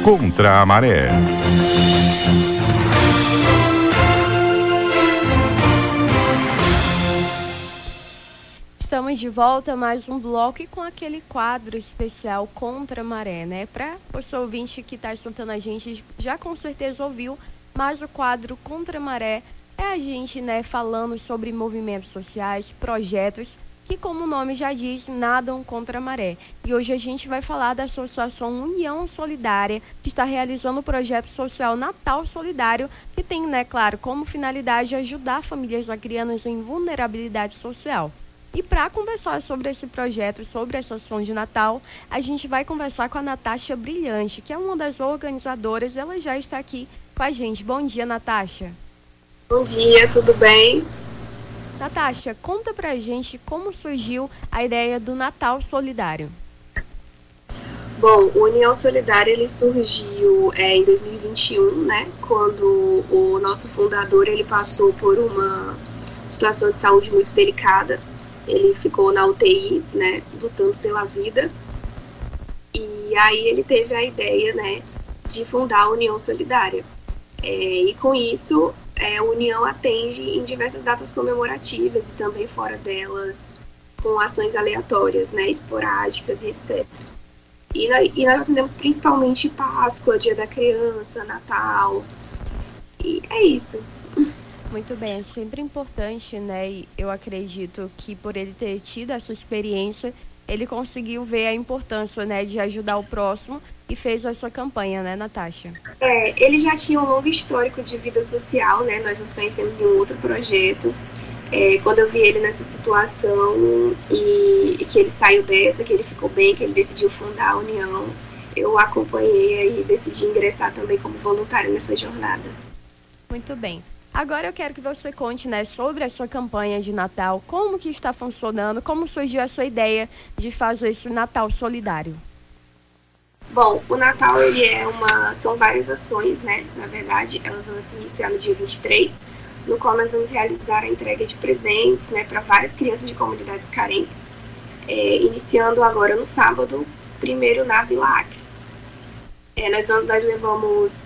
Contra a Maré. Estamos de volta a mais um bloco e com aquele quadro especial Contra a Maré, né? Para você ouvinte que está escutando a gente, já com certeza ouviu, mas o quadro Contra a Maré é a gente, né, falando sobre movimentos sociais, projetos que, como o nome já diz, nadam contra a maré. E hoje a gente vai falar da Associação União Solidária, que está realizando o projeto social Natal Solidário, que tem, né, claro, como finalidade ajudar famílias ucranianas em vulnerabilidade social. E para conversar sobre esse projeto, sobre essa ação de Natal, a gente vai conversar com a Natasha Brilhante, que é uma das organizadoras. Ela já está aqui com a gente. Bom dia, Natasha. Bom dia, tudo bem? Natasha, conta pra gente como surgiu a ideia do Natal Solidário. Bom, o União Solidária ele surgiu em 2021, né? Quando o nosso fundador ele passou por uma situação de saúde muito delicada. Ele ficou na UTI, né? Lutando pela vida. E aí ele teve a ideia, né? De fundar a União Solidária. E com isso a União atende em diversas datas comemorativas e também fora delas com ações aleatórias, né, esporádicas e etc. E nós atendemos principalmente Páscoa, Dia da Criança, Natal, e é isso. Muito bem, é sempre importante, né, e eu acredito que por ele ter tido essa experiência, ele conseguiu ver a importância, né, de ajudar o próximo e fez essa campanha, né, Natasha? Ele já tinha um longo histórico de vida social, né? Nós nos conhecemos em um outro projeto. Quando eu vi ele nessa situação e que ele saiu dessa, que ele ficou bem, que ele decidiu fundar a União, eu acompanhei e decidi ingressar também como voluntária nessa jornada. Muito bem. Agora eu quero que você conte, né, sobre a sua campanha de Natal, como que está funcionando, como surgiu a sua ideia de fazer esse Natal solidário. Bom, o Natal são várias ações, né? Na verdade, elas vão se iniciar no dia 23, no qual nós vamos realizar a entrega de presentes, né, para várias crianças de comunidades carentes, iniciando agora no sábado, primeiro na Vila Acre. Nós levamos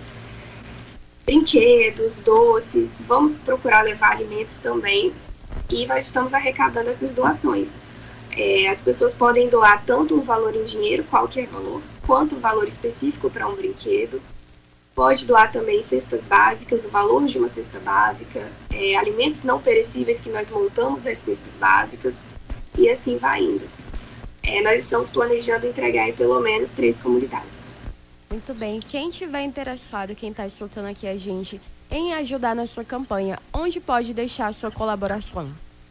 brinquedos, doces, vamos procurar levar alimentos também, e nós estamos arrecadando essas doações. As pessoas podem doar tanto um valor em dinheiro, qualquer valor, quanto um valor específico para um brinquedo. Pode doar também cestas básicas, o valor de uma cesta básica, alimentos não perecíveis que nós montamos as cestas básicas, e assim vai indo. Nós estamos planejando entregar em pelo menos 3 comunidades. Muito bem. Quem tiver interessado, quem está escutando aqui a gente, em ajudar na sua campanha, onde pode deixar a sua colaboração?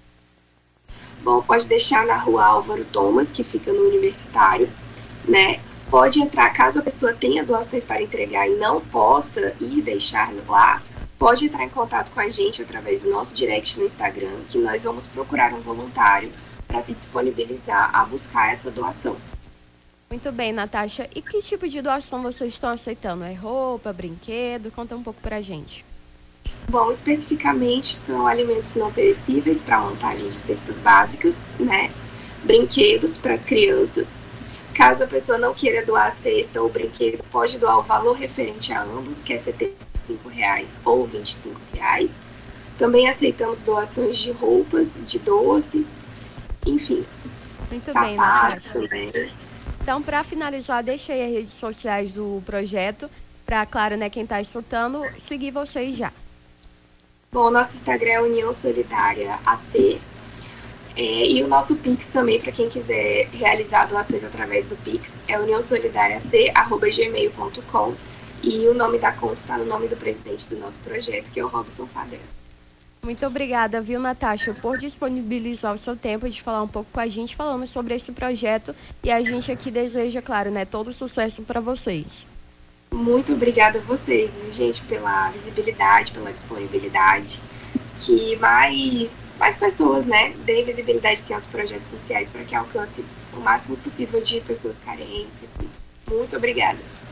Bom, pode deixar na rua Álvaro Thomas, que fica no Universitário, né? Pode entrar, caso a pessoa tenha doações para entregar e não possa ir deixar lá, pode entrar em contato com a gente através do nosso direct no Instagram, que nós vamos procurar um voluntário para se disponibilizar a buscar essa doação. Muito bem, Natasha. E que tipo de doação vocês estão aceitando? É roupa, brinquedo? Conta um pouco pra gente. Bom, especificamente são alimentos não perecíveis para montagem de cestas básicas, né? Brinquedos para as crianças. Caso a pessoa não queira doar a cesta ou o brinquedo, pode doar o valor referente a ambos, que é R$ 75 ou R$ 25. Também aceitamos doações de roupas, de doces, enfim. Muito sapatos bem, Natasha. também. Então, para finalizar, deixa aí as redes sociais do projeto, para, claro, né, quem está escutando, seguir vocês já. Bom, nosso Instagram é União Solidária AC. E o nosso Pix também, para quem quiser realizar doações através do Pix, é uniãosolidariac@gmail.com. E o nome da conta está no nome do presidente do nosso projeto, que é o Robson Fadel. Muito obrigada, viu, Natasha, por disponibilizar o seu tempo de falar um pouco com a gente, falando sobre esse projeto. E a gente aqui deseja, claro, né, todo sucesso para vocês. Muito obrigada a vocês, viu, gente, pela visibilidade, pela disponibilidade. Que mais pessoas, né, deem visibilidade sim, aos projetos sociais para que alcance o máximo possível de pessoas carentes. Muito obrigada.